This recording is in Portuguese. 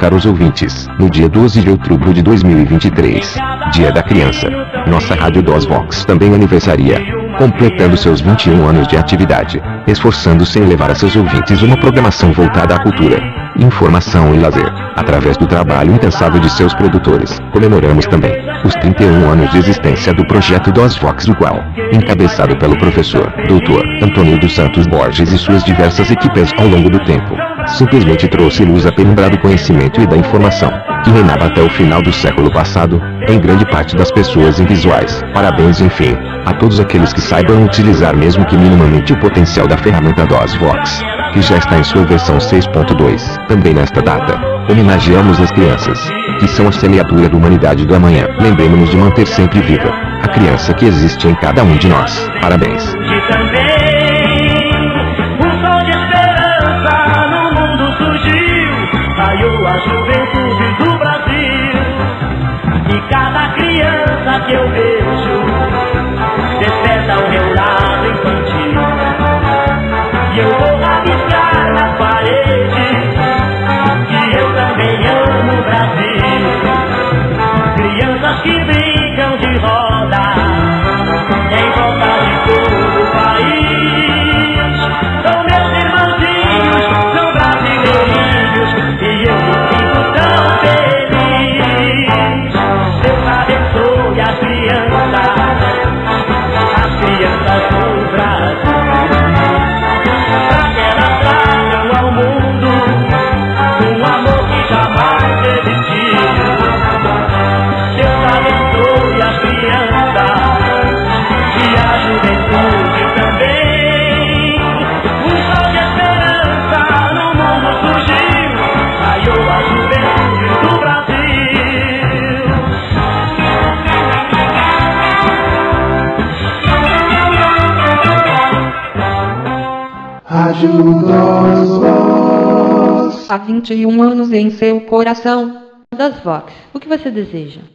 caros ouvintes, no dia 12 de outubro de 2023, Dia da Criança, nossa Rádio DOS-Vox também aniversaria, completando seus 21 anos de atividade, esforçando-se em levar a seus ouvintes uma programação voltada à cultura, informação e lazer, através do trabalho incansável de seus produtores. Comemoramos também os 31 anos de existência do projeto DOS-Vox, o qual, encabeçado pelo professor Dr. Antônio dos Santos Borges e suas diversas equipes ao longo do tempo, simplesmente trouxe luz à penumbra do conhecimento e da informação, que reinava até o final do século passado, em grande parte das pessoas invisuais. Parabéns, enfim, a todos aqueles que saibam utilizar mesmo que minimamente o potencial da ferramenta DOS-Vox, que já está em sua versão 6.2. Também nesta data, homenageamos as crianças, que são a semeadura da humanidade do amanhã. Lembremos-nos de manter sempre viva a criança que existe em cada um de nós. Parabéns. A juventude do Brasil, e cada criança que eu vejo desperta o meu lado infantil, e eu vou rabiscar nas paredes que eu também amo o Brasil. Crianças que brincam de roda em volta de todo o país, são meus irmãozinhos, são brasileirinhos, e eu me sinto tão feliz. Deus abençoe as crianças do Brasil, pra que elas tragam ao mundo um amor que jamais existiu. Deus abençoe as crianças e a juventude também. Um sol de esperança no mundo surgiu, saiu a juventude do Brasil. Rádio DOS-Vox. Há 21 anos em seu coração. DOS-Vox, o que você deseja?